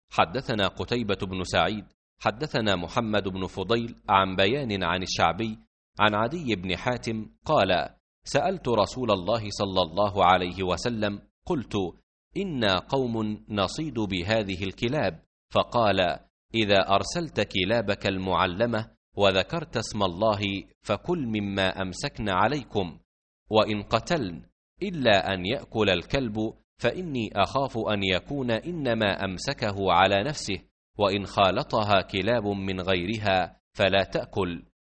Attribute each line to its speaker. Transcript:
Speaker 1: حدثنا قتيبة بن سعيد حدثنا محمد بن فضيل عن بيان عن الشعبي عن عدي بن حاتم قال: سألت رسول الله صلى الله عليه وسلم قلت: إنا قوم نصيد بهذه الكلاب، فقال: إذا أرسلت كلابك المعلمة وذكرت اسم الله فكل مما أمسكن عليكم، وإن قتلن إلا أن يأكل الكلب فإني أخاف أن يكون إنما أمسكه على نفسه، وإن خالطها كلاب من غيرها فلا تأكل،